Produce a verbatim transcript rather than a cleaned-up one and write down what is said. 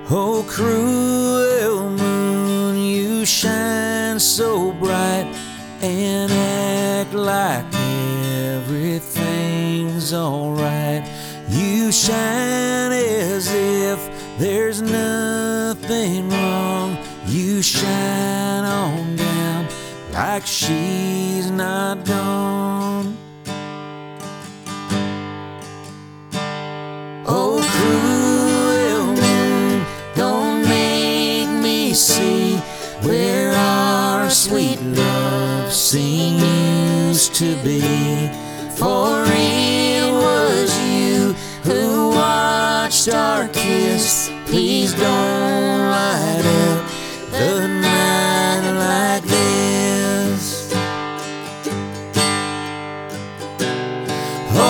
Oh, cruel moon, you shine so bright and act like everything's alright. You shine as if there's nothing wrong. You shine on down like she's not gone. Oh, cruel moon, don't make me see where our sweet love scene used to be. For it was you who watched our kiss. Please don't